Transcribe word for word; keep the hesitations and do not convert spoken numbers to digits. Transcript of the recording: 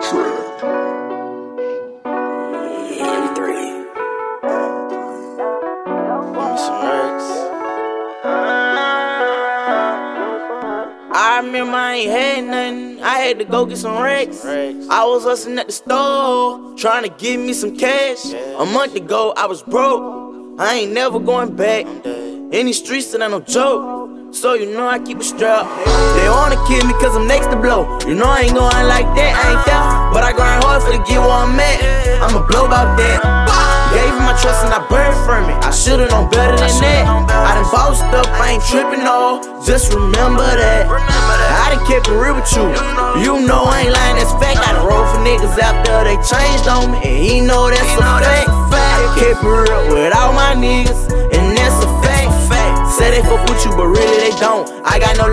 I remember I ain't had nothing, I had to go get some racks. I was hustling at the store, trying to give me some cash. A month ago, I was broke, I ain't never going back. In these streets, it ain't no joke, so you know I keep a strap. They wanna kill me cause I'm next to blow. You know I ain't going like that, I ain't that. But I grind hard for to get where I'm at, I'ma blow about that. Gave him my trust and I burned from it, I should've known better than that. I done bossed up, I ain't tripping all, just remember that. I done kept it real with you, you know I ain't lying, that's fact. I done rolled for niggas after they changed on me, and he know that's a fact. I kept it real with all my niggas, and that's a fact. Say they fuck with you, but really they don't. I got no